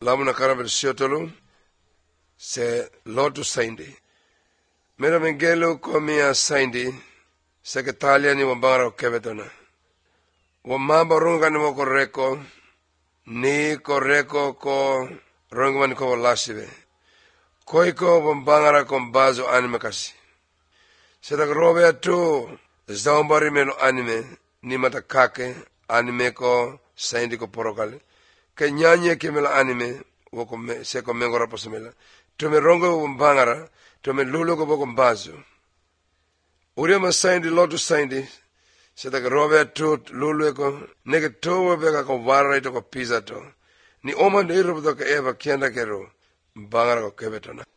lamuna karabel siotolu se lotu saindi. Mera mengelu komia saindi seketalia ni wabangara kebetona. Wamamba runga ni wakoreko ni koreko ko runga ni ko walasibe. Koiko wabangara kombazo anime kasi. Setak robe atu zaumbari melo anime ni matakake anime ko saindi ko porokali. Ke nyanye ke melo anime woko seko mengora posemela. Tume rongo wabangara tume lulu ko boko mbazo. Uria masaindi lotu saindi setak robe atu lulu ko nege towe beka ko vara ito ko pizza to. Ni oma neiru buto ka eva kianda kero bangara ko kebetona.